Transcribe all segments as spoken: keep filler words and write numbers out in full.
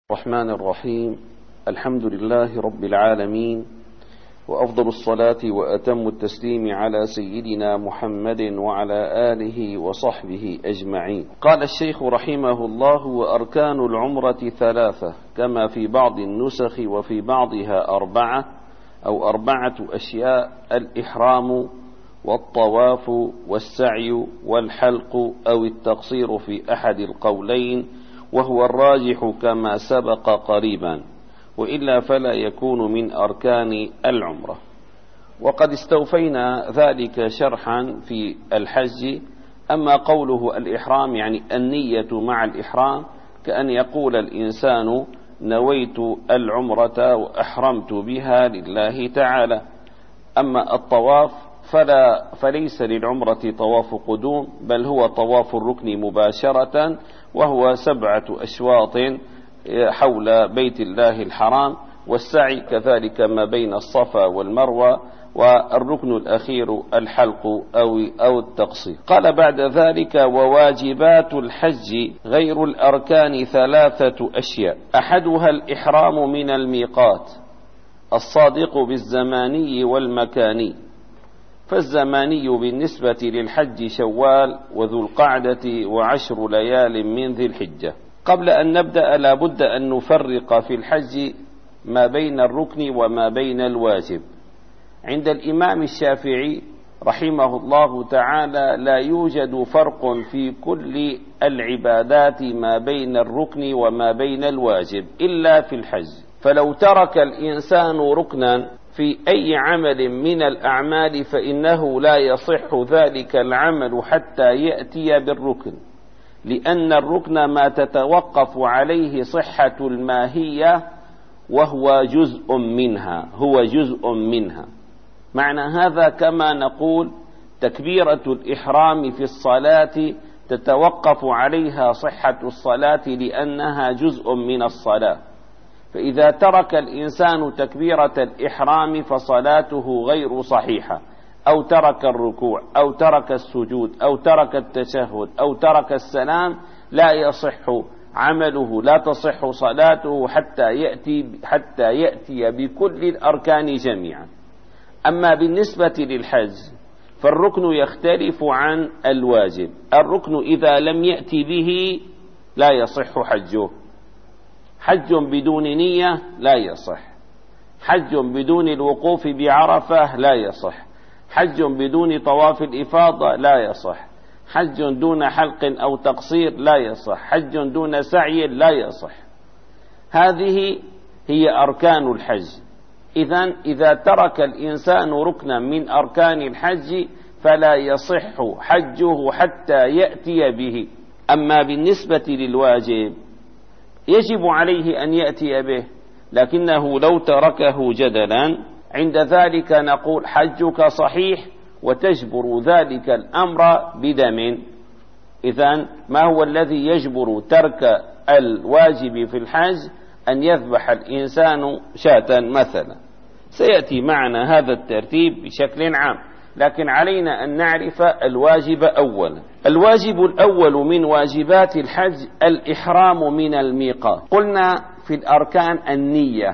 الرحمن الرحيم. الحمد لله رب العالمين، وأفضل الصلاة وأتم التسليم على سيدنا محمد وعلى آله وصحبه أجمعين. قال الشيخ رحمه الله: وأركان العمرة ثلاثة، كما في بعض النسخ وفي بعضها أربعة أو أربعة أشياء: الإحرام والطواف والسعي والحلق أو التقصير في أحد القولين، وهو الراجح كما سبق قريبا، وإلا فلا يكون من أركان العمرة. وقد استوفينا ذلك شرحا في الحج. أما قوله الإحرام يعني النية مع الإحرام، كأن يقول الإنسان: نويت العمرة وأحرمت بها لله تعالى. أما الطواف فلا فليس للعمرة طواف قدوم، بل هو طواف الركن مباشرة، وهو سبعة أشواط حول بيت الله الحرام، والسعي كذلك ما بين الصفا والمروة، والركن الأخير الحلق أو أو التقصير. قال بعد ذلك: وواجبات الحج غير الأركان ثلاثة أشياء، أحدها الإحرام من الميقات الصادق بالزماني والمكاني. فالزماني بالنسبة للحج شوال وذو القعدة وعشر ليال من ذي الحجة. قبل أن نبدأ لا بد أن نفرق في الحج ما بين الركن وما بين الواجب. عند الإمام الشافعي رحمه الله تعالى لا يوجد فرق في كل العبادات ما بين الركن وما بين الواجب إلا في الحج. فلو ترك الإنسان ركنا في أي عمل من الأعمال فإنه لا يصح ذلك العمل حتى يأتي بالركن، لأن الركن ما تتوقف عليه صحة الماهية، وهو جزء منها هو جزء منها. معنى هذا كما نقول تكبيرة الإحرام في الصلاة تتوقف عليها صحة الصلاة لأنها جزء من الصلاة. فإذا ترك الإنسان تكبيرة الإحرام فصلاته غير صحيحة، أو ترك الركوع أو ترك السجود أو ترك التشهد أو ترك السلام، لا يصح عمله، لا تصح صلاته حتى يأتي حتى يأتي بكل الأركان جميعا. أما بالنسبة للحج فالركن يختلف عن الواجب. الركن إذا لم يأتي به لا يصح حجه. حج بدون نية لا يصح، حج بدون الوقوف بعرفة لا يصح، حج بدون طواف الإفاضة لا يصح، حج دون حلق أو تقصير لا يصح، حج دون سعي لا يصح. هذه هي أركان الحج. إذن إذا ترك الإنسان ركنا من أركان الحج فلا يصح حجه حتى يأتي به. أما بالنسبة للواجب يجب عليه أن يأتي به، لكنه لو تركه جدلا عند ذلك نقول حجك صحيح وتجبر ذلك الأمر بدم. إذن ما هو الذي يجبر ترك الواجب في الحج؟ أن يذبح الإنسان شاة مثلا. سيأتي معنا هذا الترتيب بشكل عام، لكن علينا أن نعرف الواجب أولا. الواجب الأول من واجبات الحج الإحرام من الميقات. قلنا في الأركان النية.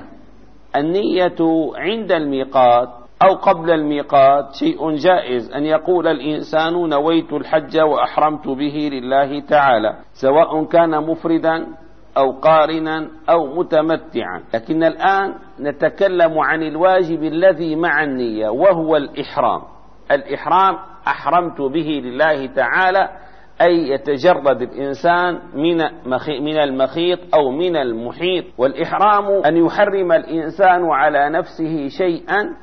النية عند الميقات أو قبل الميقات شيء جائز، أن يقول الإنسان: نويت الحج وأحرمت به لله تعالى، سواء كان مفردا أو قارنا أو متمتعا. لكن الآن نتكلم عن الواجب الذي مع النية، وهو الإحرام. الإحرام أحرمت به لله تعالى، أي يتجرد الإنسان من من المخيط أو من المحيط. والإحرام أن يحرم الإنسان على نفسه شيئا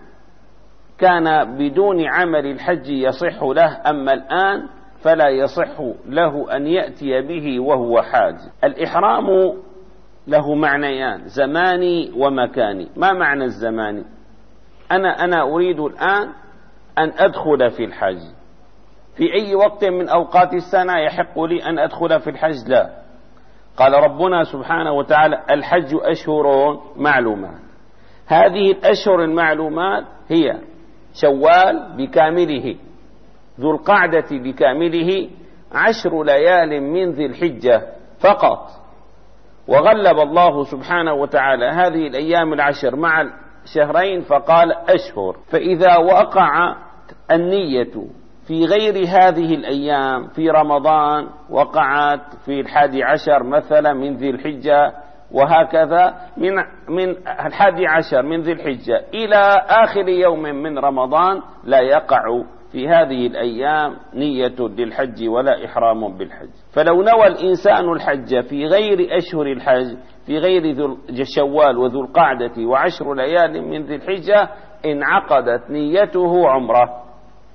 كان بدون عمل الحج يصح له، أما الآن فلا يصح له أن يأتي به وهو حاج. الإحرام له معنيان: زماني ومكاني. ما معنى الزماني؟ أنا أنا أريد الآن أن أدخل في الحج في أي وقت من أوقات السنة يحق لي أن أدخل في الحج؟ لا. قال ربنا سبحانه وتعالى: الحج أشهر معلومات. هذه الأشهر المعلومات هي شوال بكامله، ذو القعدة بكامله، عشر ليال من ذي الحجة فقط. وغلب الله سبحانه وتعالى هذه الأيام العشر مع الشهرين فقال أشهر. فإذا وقع النية في غير هذه الأيام، في رمضان وقعت في الحادي عشر مثلا من ذي الحجة، وهكذا من من الحادي عشر من ذي الحجة إلى آخر يوم من رمضان، لا يقع في هذه الأيام نية للحج ولا إحرام بالحج. فلو نوى الإنسان الحج في غير أشهر الحج، في غير ذو شوال وذو القعدة وعشر ليال من ذي الحجة، انعقدت نيته عمره.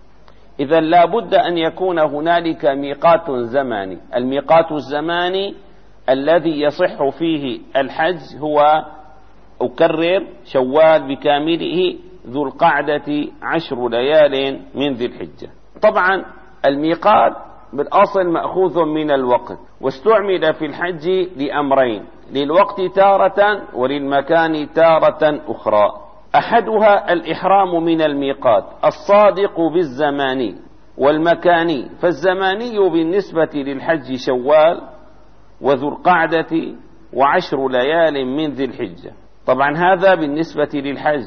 إذا لا بد أن يكون هنالك ميقات زماني. الميقات الزماني الذي يصح فيه الحج هو، أكرر، شوال بكامله، ذو القعدة، عشر ليال من ذي الحجة. طبعا الميقات بالأصل مأخوذ من الوقت، واستعمل في الحج لأمرين: للوقت تارة وللمكان تارة أخرى. أحدها الإحرام من الميقات الصادق بالزماني والمكاني. فالزماني بالنسبة للحج شوال وذو القعدة وعشر ليال من ذي الحجة. طبعا هذا بالنسبة للحج.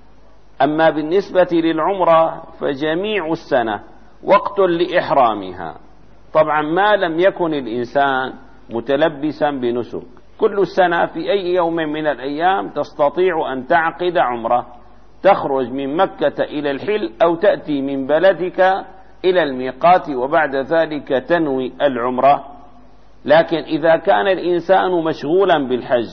أما بالنسبة للعمرة فجميع السنة وقت لإحرامها، طبعا ما لم يكن الإنسان متلبسا بنسك. كل السنة في أي يوم من الأيام تستطيع أن تعقد عمرة، تخرج من مكة إلى الحل أو تأتي من بلدك إلى الميقات وبعد ذلك تنوي العمرة. لكن إذا كان الإنسان مشغولا بالحج،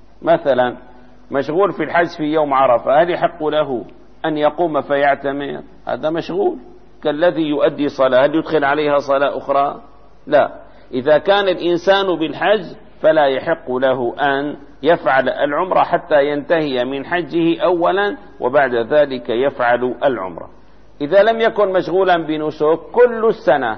مثلا مشغول في الحج في يوم عرفة، هل يحق له أن يقوم فيعتمر؟ هذا مشغول كالذي يؤدي صلاة، هل يدخل عليها صلاة أخرى؟ لا. إذا كان الإنسان بالحج فلا يحق له أن يفعل العمرة حتى ينتهي من حجه أولا وبعد ذلك يفعل العمرة. إذا لم يكن مشغولا بنسك كل السنة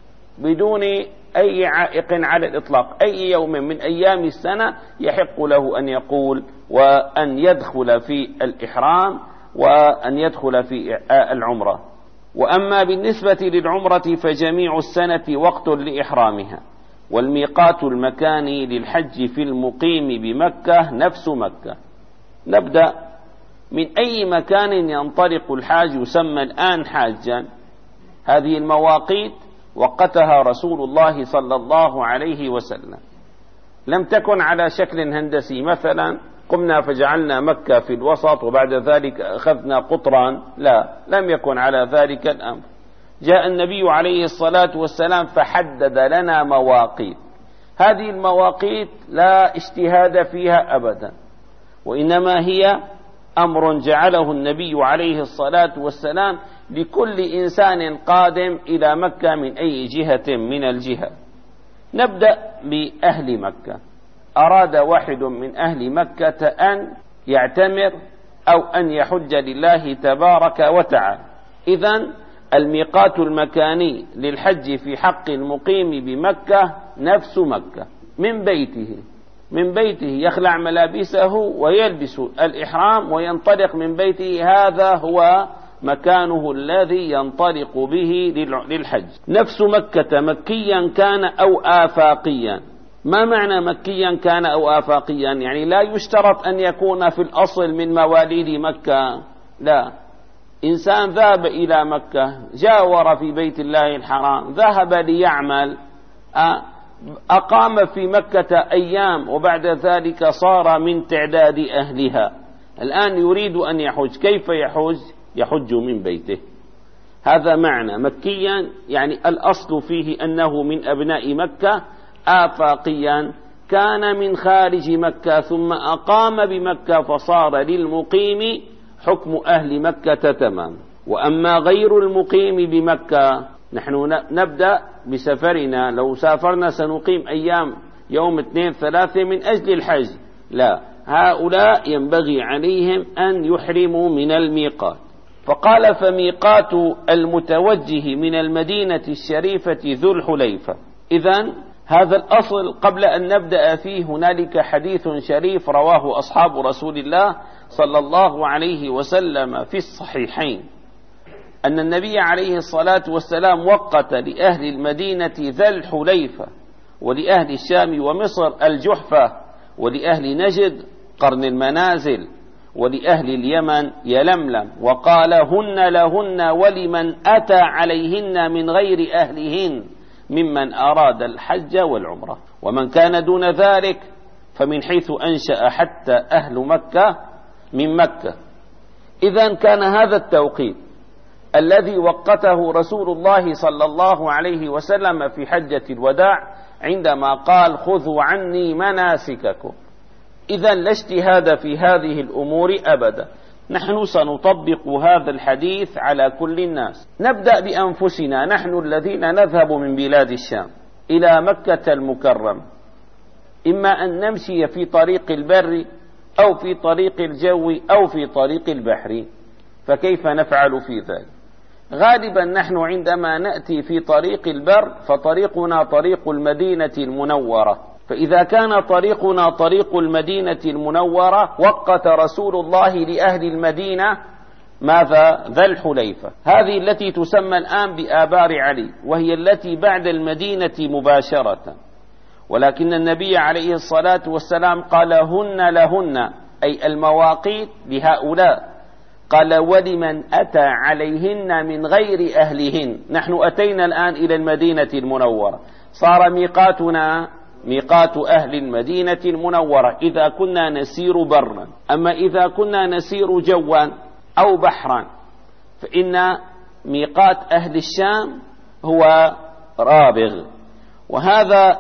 بدون أي عائق على الإطلاق، أي يوم من أيام السنة يحق له أن يقول وأن يدخل في الإحرام وأن يدخل في العمرة. وأما بالنسبة للعمرة فجميع السنة وقت لإحرامها. والميقات المكاني للحج في المقيم بمكة نفس مكة. نبدأ من أي مكان ينطلق الحاج يسمى الآن حاجا. هذه المواقيت وقتها رسول الله صلى الله عليه وسلم، لم تكن على شكل هندسي، مثلا قمنا فجعلنا مكة في الوسط وبعد ذلك أخذنا قطرا، لا، لم يكن على ذلك الأمر. جاء النبي عليه الصلاة والسلام فحدد لنا مواقيت. هذه المواقيت لا اجتهاد فيها أبدا، وإنما هي أمر جعله النبي عليه الصلاة والسلام لكل إنسان قادم إلى مكة من أي جهة من الجهة. نبدأ بأهل مكة. أراد واحد من أهل مكة أن يعتمر أو أن يحج لله تبارك وتعالى، إذن الميقات المكاني للحج في حق المقيم بمكة نفس مكة. من بيته من بيته يخلع ملابسه ويلبس الإحرام وينطلق من بيته، هذا هو مكانه الذي ينطلق به للحج. نفس مكة مكيا كان أو آفاقيا. ما معنى مكيا كان أو آفاقيا؟ يعني لا يشترط أن يكون في الأصل من مواليد مكة، لا. إنسان ذهب إلى مكة، جاور في بيت الله الحرام، ذهب ليعمل، أقام في مكة أيام وبعد ذلك صار من تعداد أهلها، الآن يريد أن يحج. كيف يحج؟ يحج من بيته. هذا معنى مكيا، يعني الأصل فيه أنه من أبناء مكة. آفاقيا كان من خارج مكة ثم أقام بمكة فصار للمقيم حكم أهل مكة تمام. وأما غير المقيم بمكة، نحن نبدأ بسفرنا، لو سافرنا سنقيم أيام يوم اثنين ثلاثة من أجل الحج، لا، هؤلاء ينبغي عليهم أن يحرموا من الميقات. فقال فميقات المتوجه من المدينة الشريفة ذو الحليفة. إذن هذا الأصل قبل أن نبدأ فيه هنالك حديث شريف رواه أصحاب رسول الله صلى الله عليه وسلم في الصحيحين، أن النبي عليه الصلاة والسلام وقت لأهل المدينة ذا الحليفة ولأهل الشام ومصر الجحفة ولأهل نجد قرن المنازل، ولأهل اليمن يلملم، وقال هن لهن ولمن أتى عليهن من غير أهلهن ممن أراد الحج والعمرة. ومن كان دون ذلك فمن حيث أنشأ حتى أهل مكة من مكة. إذن كان هذا التوقيت الذي وقته رسول الله صلى الله عليه وسلم في حجة الوداع عندما قال خذوا عني مناسككم. إذن لا اجتهاد في هذه الأمور أبدا. نحن سنطبق هذا الحديث على كل الناس. نبدأ بأنفسنا، نحن الذين نذهب من بلاد الشام إلى مكة المكرمة، إما أن نمشي في طريق البر أو في طريق الجو أو في طريق البحر، فكيف نفعل في ذلك؟ غالبا نحن عندما نأتي في طريق البر فطريقنا طريق المدينة المنورة، فإذا كان طريقنا طريق المدينة المنورة وقت رسول الله لأهل المدينة ماذا؟ ذا الحليفة، هذه التي تسمى الآن بآبار علي، وهي التي بعد المدينة مباشرة. ولكن النبي عليه الصلاة والسلام قال هن لهن، أي المواقيت لهؤلاء. قال ولمن أتى عليهن من غير أهلهن. نحن أتينا الآن إلى المدينة المنورة، صار ميقاتنا ميقات أهل المدينة المنورة إذا كنا نسير برا. أما إذا كنا نسير جوا أو بحرا فإن ميقات أهل الشام هو رابغ، وهذا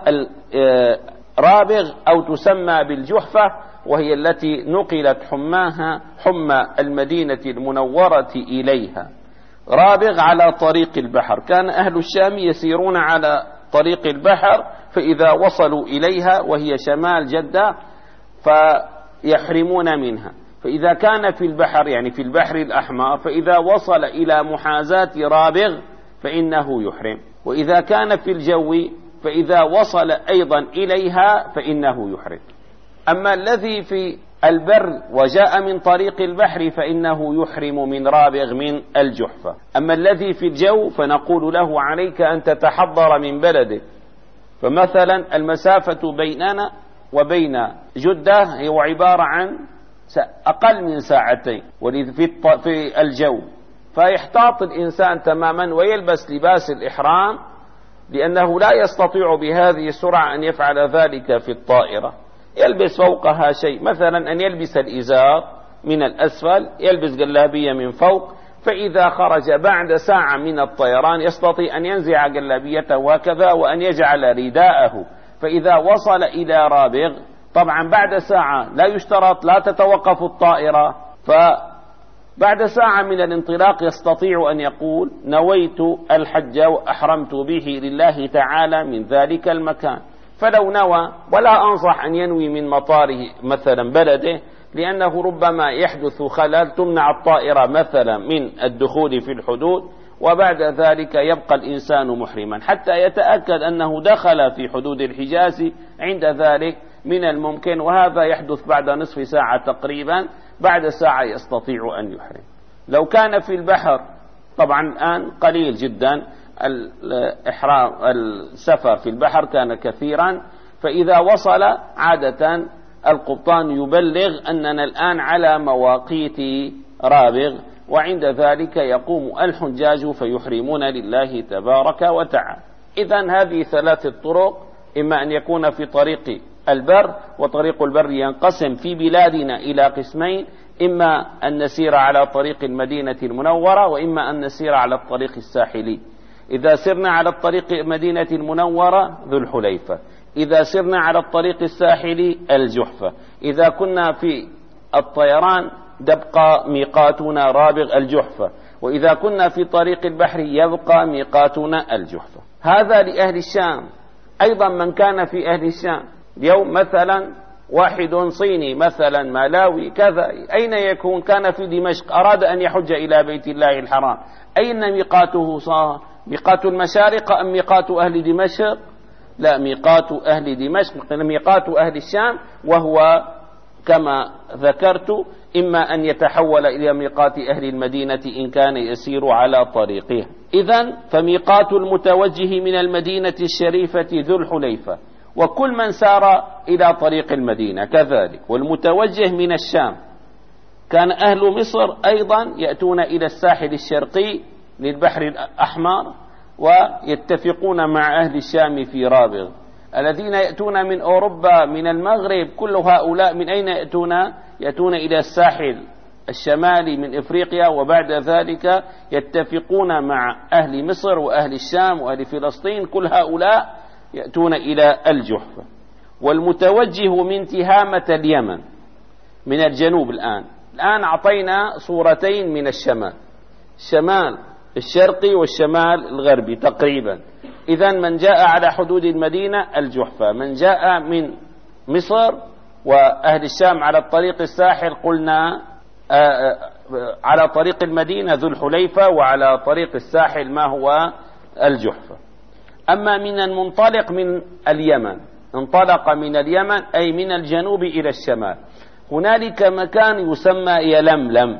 رابغ أو تسمى بالجحفة، وهي التي نقلت حماها حمى المدينة المنورة إليها. رابغ على طريق البحر، كان أهل الشام يسيرون على طريق البحر، فإذا وصلوا إليها وهي شمال جدة فيحرمون منها. فإذا كان في البحر يعني في البحر الأحمر فإذا وصل إلى محاذاة رابغ فإنه يحرم، وإذا كان في الجو فإذا وصل أيضا إليها فإنه يحرم. أما الذي في البر وجاء من طريق البحر فإنه يحرم من رابغ من الجحفة. أما الذي في الجو فنقول له عليك أن تتحضر من بلدك. فمثلا المسافة بيننا وبين جدة هي عبارة عن أقل من ساعتين في الجو، فيحتاط الإنسان تماما ويلبس لباس الإحرام، لأنه لا يستطيع بهذه السرعة أن يفعل ذلك في الطائرة. يلبس فوقها شيء، مثلا أن يلبس الإزار من الأسفل، يلبس جلابية من فوق، فإذا خرج بعد ساعة من الطيران يستطيع أن ينزع جلابيته هكذا وأن يجعل رداءه. فإذا وصل إلى رابغ طبعا بعد ساعة لا يشترط لا تتوقف الطائرة، فبعد ساعة من الانطلاق يستطيع أن يقول نويت الحج وأحرمت به لله تعالى من ذلك المكان. فلو نوى، ولا أنصح أن ينوي من مطاره مثلا بلده، لأنه ربما يحدث خلل تمنع الطائرة مثلا من الدخول في الحدود، وبعد ذلك يبقى الإنسان محرما حتى يتأكد أنه دخل في حدود الحجاز. عند ذلك من الممكن، وهذا يحدث بعد نصف ساعة تقريبا، بعد ساعة يستطيع أن يحرم. لو كان في البحر طبعا الآن قليل جدا الإحرام، السفر في البحر كان كثيرا، فإذا وصل عادة القبطان يبلغ أننا الآن على مواقيت رابغ، وعند ذلك يقوم الحجاج فيحرمون لله تبارك وتعالى. إذن هذه ثلاث طرق، إما أن يكون في طريق البر، وطريق البر ينقسم في بلادنا إلى قسمين، إما أن نسير على طريق المدينة المنورة، وإما أن نسير على الطريق الساحلي. إذا سرنا على الطريق المدينة المنورة ذو الحليفة، إذا سرنا على الطريق الساحلي الجحفة، إذا كنا في الطيران يبقى ميقاتنا رابغ الجحفة، وإذا كنا في طريق البحر يبقى ميقاتنا الجحفة. هذا لأهل الشام. أيضا من كان في أهل الشام اليوم مثلا واحد صيني مثلا مالاوي كذا، أين يكون؟ كان في دمشق، أراد أن يحج إلى بيت الله الحرام، أين ميقاته صار؟ ميقات المشارق أم ميقات أهل دمشق؟ لا، ميقات أهل دمشق، ميقات أهل الشام، وهو كما ذكرت إما أن يتحول إلى ميقات أهل المدينة إن كان يسير على طريقها. إذن فميقات المتوجه من المدينة الشريفة ذو الحليفة، وكل من سار إلى طريق المدينة كذلك. والمتوجه من الشام، كان أهل مصر أيضا يأتون إلى الساحل الشرقي للبحر الأحمر ويتفقون مع أهل الشام في رابغ. الذين يأتون من أوروبا من المغرب كل هؤلاء من أين يأتون؟ يأتون إلى الساحل الشمالي من إفريقيا، وبعد ذلك يتفقون مع أهل مصر وأهل الشام وأهل فلسطين، كل هؤلاء يأتون إلى الجحفة. والمتوجه من تهامة اليمن من الجنوب، الآن الآن أعطينا صورتين من الشمال، الشمال الشرقي والشمال الغربي تقريبا. إذن من جاء على حدود المدينة الجحفة، من جاء من مصر وأهل الشام على الطريق الساحل قلنا على طريق المدينة ذو الحليفة، وعلى طريق الساحل ما هو الجحفة. أما من المنطلق من اليمن، انطلق من اليمن أي من الجنوب إلى الشمال، هنالك مكان يسمى يلملم.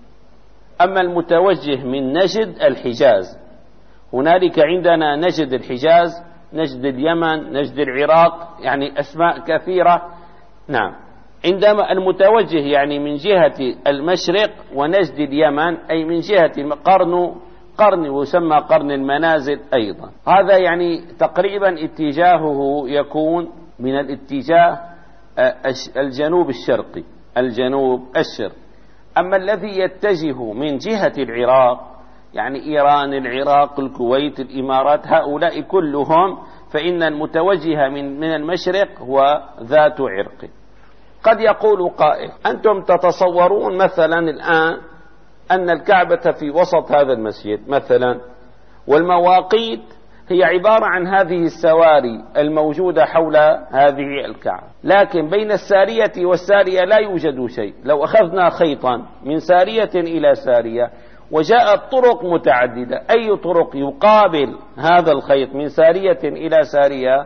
أما المتوجه من نجد الحجاز، هنالك عندنا نجد الحجاز، نجد اليمن، نجد العراق، يعني أسماء كثيرة. نعم، عندما المتوجه يعني من جهة المشرق، ونجد اليمن أي من جهة قرن قرن يسمى قرن المنازل أيضا. هذا يعني تقريبا اتجاهه يكون من الاتجاه الجنوب الشرقي، الجنوب الشرقي. أما الذي يتجه من جهة العراق، يعني إيران، العراق، الكويت، الإمارات، هؤلاء كلهم، فإن المتوجه من من المشرق هو ذات عرق. قد يقول قائل: أنتم تتصورون مثلا الآن أن الكعبة في وسط هذا المسجد مثلا، والمواقيت هي عبارة عن هذه السواري الموجودة حول هذه الكعبة، لكن بين السارية والسارية لا يوجد شيء. لو أخذنا خيطا من سارية إلى سارية وجاءت طرق متعددة، أي طرق يقابل هذا الخيط من سارية إلى سارية،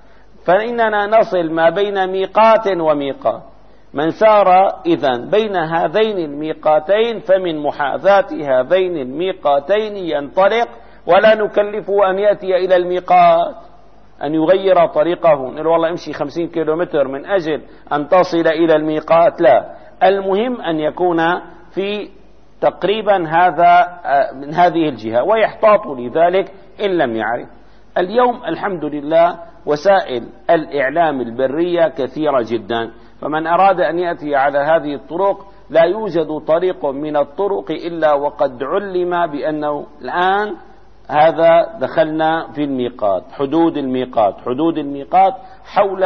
فإننا نصل ما بين ميقات وميقات. من سار إذن بين هذين الميقاتين فمن محاذاة هذين الميقاتين ينطلق، ولا نكلفه أن يأتي إلى الميقات أن يغير طريقه، نقول والله امشي خمسين كيلومتر من أجل أن تصل إلى الميقات، لا، المهم أن يكون في تقريبا هذا من هذه الجهة، ويحتاط لذلك إن لم يعرف. اليوم الحمد لله وسائل الإعلام البرية كثيرة جدا، فمن أراد أن يأتي على هذه الطرق لا يوجد طريق من الطرق إلا وقد علم بأنه الآن هذا دخلنا في الميقات، حدود الميقات، حدود الميقات حول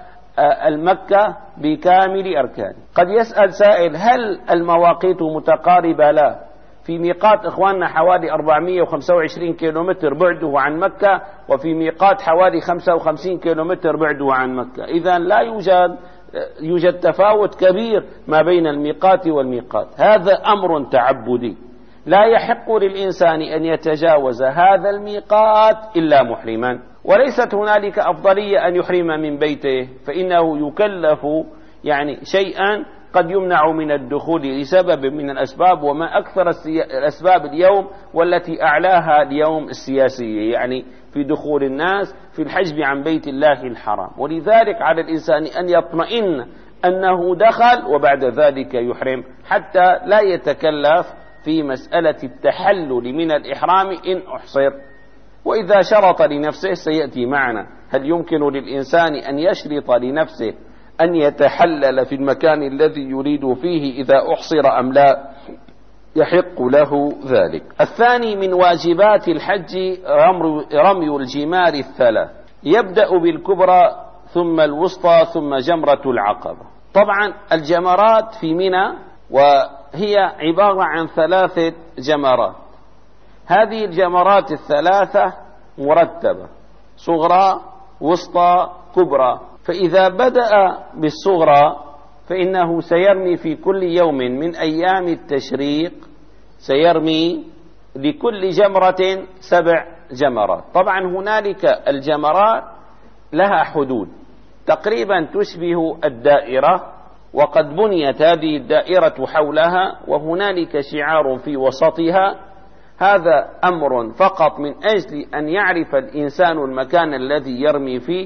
المكة بكامل أركانه. قد يسأل سائل: هل المواقيت متقاربة؟ لا، في ميقات إخواننا حوالي أربعمائة وخمسة وعشرين كيلومتر بعده عن مكة، وفي ميقات حوالي خمسة وخمسين كيلومتر بعده عن مكة. إذن لا يوجد يوجد تفاوت كبير ما بين الميقات والميقات. هذا أمر تعبدي، لا يحق للإنسان أن يتجاوز هذا الميقات إلا محرما، وليست هنالك أفضلية أن يحرم من بيته، فإنه يكلف يعني شيئا قد يمنع من الدخول لسبب من الأسباب، وما أكثر الأسباب اليوم والتي أعلاها اليوم السياسية، يعني في دخول الناس في الحجب عن بيت الله الحرام. ولذلك على الإنسان أن يطمئن أنه دخل وبعد ذلك يحرم، حتى لا يتكلف في مسألة التحلل من الإحرام إن أحصر. وإذا شرط لنفسه سيأتي معنا، هل يمكن للإنسان أن يشرط لنفسه أن يتحلل في المكان الذي يريد فيه إذا أحصر أم لا؟ يحق له ذلك. الثاني من واجبات الحج رمي الجمار الثلاث، يبدأ بالكبرى ثم الوسطى ثم جمرة العقبة. طبعا الجمرات في منى وهي عبارة عن ثلاثة جمرات، هذه الجمرات الثلاثة مرتبة: صغرى، وسطى، كبرى. فإذا بدأ بالصغرى فإنه سيرمي في كل يوم من أيام التشريق، سيرمي لكل جمرة سبع جمرات. طبعا هنالك الجمرات لها حدود تقريبا تشبه الدائرة، وقد بنيت هذه الدائرة حولها، وهنالك شعار في وسطها. هذا أمر فقط من أجل أن يعرف الإنسان المكان الذي يرمي فيه.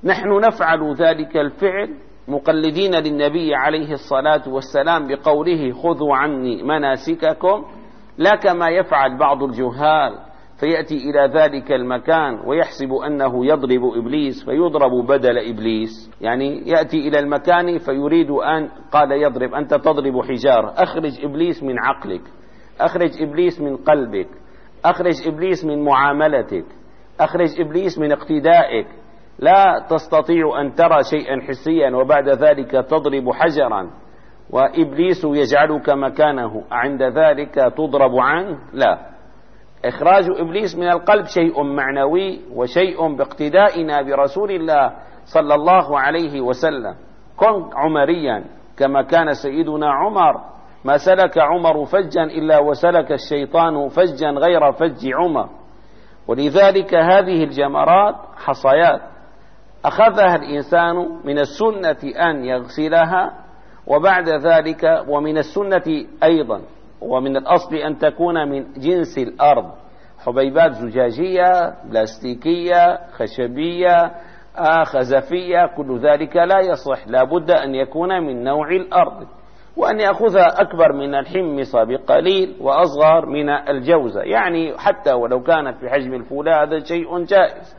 نحن نفعل ذلك الفعل مقلدين للنبي عليه الصلاة والسلام بقوله خذوا عني مناسككم، لا كما يفعل بعض الجهال فيأتي إلى ذلك المكان ويحسب أنه يضرب إبليس فيضرب بدل إبليس. يعني يأتي إلى المكان فيريد أن قال يضرب، أنت تضرب حجارة، أخرج إبليس من عقلك، أخرج إبليس من قلبك، أخرج إبليس من معاملتك، أخرج إبليس من اقتدائك. لا تستطيع أن ترى شيئا حسيا وبعد ذلك تضرب حجرا وإبليس يجعلك مكانه، عند ذلك تضرب عنه؟ لا. إخراج إبليس من القلب شيء معنوي وشيء باقتدائنا برسول الله صلى الله عليه وسلم. كن عمريا كما كان سيدنا عمر، ما سلك عمر فجا إلا وسلك الشيطان فجا غير فج عمر. ولذلك هذه الجمرات حصيات أخذها الإنسان من السنة أن يغسلها، وبعد ذلك ومن السنة أيضا ومن الأصل أن تكون من جنس الأرض، حبيبات زجاجية، بلاستيكية، خشبية، خزفية، كل ذلك لا يصح، لا بد أن يكون من نوع الأرض، وأن يأخذها أكبر من الحمص بقليل وأصغر من الجوزة، يعني حتى ولو كانت في حجم الفولاذ هذا شيء جائز.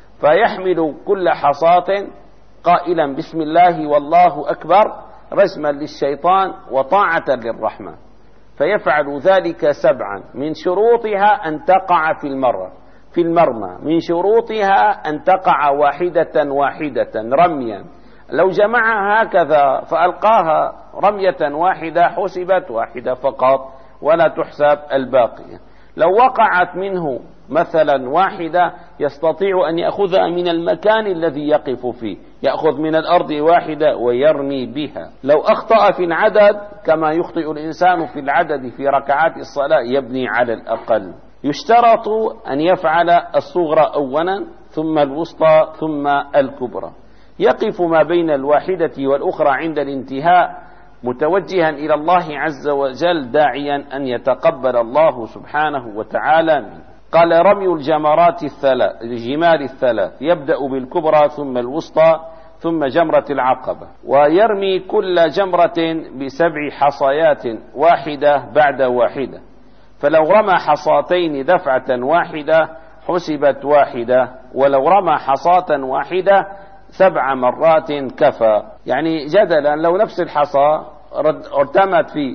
فيحمل كل حصاة قائلا بسم الله والله أكبر رجما للشيطان وطاعة للرحمن، فيفعل ذلك سبعا. من شروطها أن تقع في المرة في المرمى، من شروطها أن تقع واحدة واحدة رميا. لو جمعها هكذا فألقاها رمية واحدة حسبت واحدة فقط ولا تحسب الباقية. لو وقعت منه مثلا واحدة يستطيع أن يأخذها من المكان الذي يقف فيه، يأخذ من الأرض واحدة ويرمي بها. لو أخطأ في العدد كما يخطئ الإنسان في العدد في ركعات الصلاة يبني على الأقل. يشترط أن يفعل الصغرى أولا ثم الوسطى ثم الكبرى، يقف ما بين الواحدة والأخرى عند الانتهاء متوجها إلى الله عز وجل داعيا أن يتقبل الله سبحانه وتعالى منه. قال رمي الجمرات الثلاث الجمال الثلاث، يبدأ بالكبرى ثم الوسطى ثم جمرة العقبة، ويرمي كل جمرة بسبع حصيات واحدة بعد واحدة، فلو رمى حصاتين دفعة واحدة حسبت واحدة، ولو رمى حصاة واحدة سبع مرات كفى. يعني جدلا لو نفس الحصى ارتمت في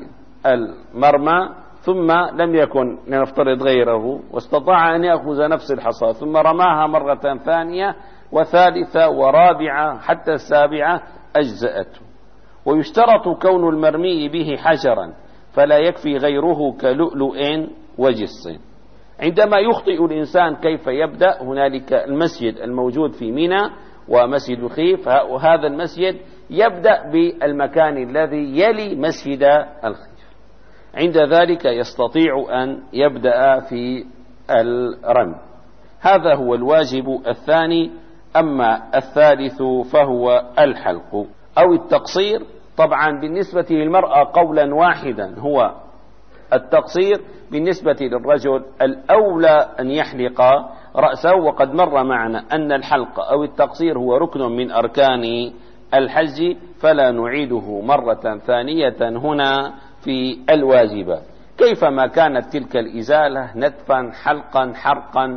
المرمى ثم لم يكن لنفترض غيره واستطاع أن يأخذ نفس الحصى ثم رماها مرة ثانية وثالثة ورابعة حتى السابعة أجزأته. ويشترط كون المرمي به حجرا فلا يكفي غيره كلؤلؤ وجص. عندما يخطئ الإنسان كيف يبدأ؟ هنالك المسجد الموجود في منى ومسجد الخيف، وهذا المسجد يبدأ بالمكان الذي يلي مسجد الخيف، عند ذلك يستطيع أن يبدأ في الرمي. هذا هو الواجب الثاني. أما الثالث فهو الحلق أو التقصير. طبعا بالنسبة للمرأة قولا واحدا هو التقصير، بالنسبة للرجل الأولى أن يحلق رأسه، وقد مر معنا أن الحلق أو التقصير هو ركن من أركان الحج، فلا نعيده مرة ثانية هنا في الواجبات. كيفما كانت تلك الإزالة نتفا حلقا حرقا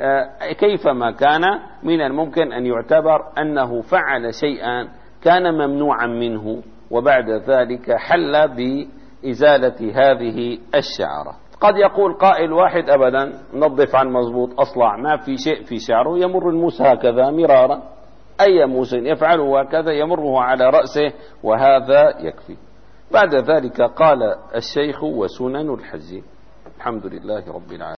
كيفما كان، من الممكن أن يعتبر أنه فعل شيئا كان ممنوعا منه وبعد ذلك حل بإزالة هذه الشعرة. قد يقول قائل واحد أبدا نظف عن مضبوط أصلع ما في شيء في شعره، يمر الموس هكذا مرارا، أي موس يفعله هكذا يمره على رأسه وهذا يكفي. بعد ذلك قال الشيخ وسنن الحج. الحمد لله رب العالمين.